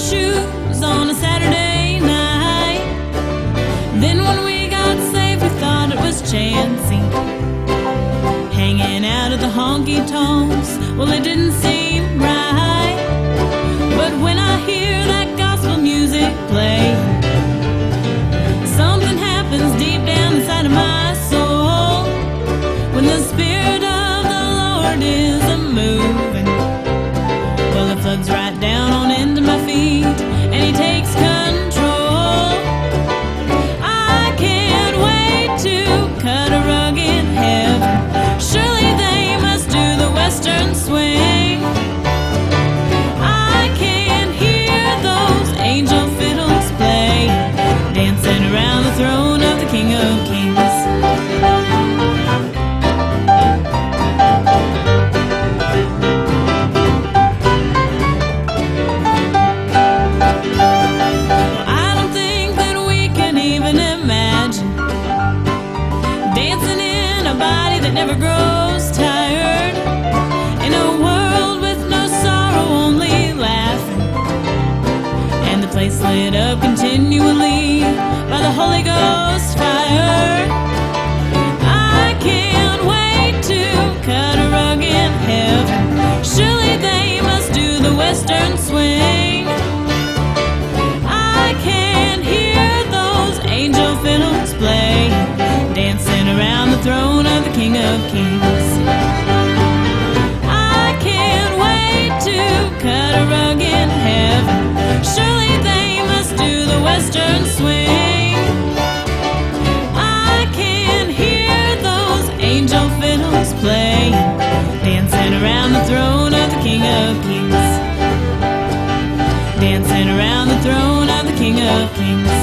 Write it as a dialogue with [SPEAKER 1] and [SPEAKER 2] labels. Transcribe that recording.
[SPEAKER 1] shoes on a Saturday night. Then when we got saved, we thought it was chancy, hanging out at the honky-tonks. Well, it didn't seem right. But when I hear that gospel music play, something happens deep down inside of my soul. When the Spirit of the Lord is a-moving, well, it floods right down on into my feet, and He takes control. I can't wait to cut a rug in heaven. Surely they must do the western swing. I can hear those angel fiddles play, dancing around the throne of the King of Kings. Well, I don't think that we can even imagine dancing in a body that never grows tired, in a world with no sorrow, only laughing, and the place lit up continually by the Holy Ghost fire. I can't wait to cut a rug in heaven. Surely they must do the western swing. I can hear those angel fiddles play, dancing around the throne of the King of Kings. I can't wait to cut a rug in heaven. Surely they must do the western swing. I can hear those angel fiddles play, dancing around the throne of the King of Kings. Dancing around the throne of the King of Kings.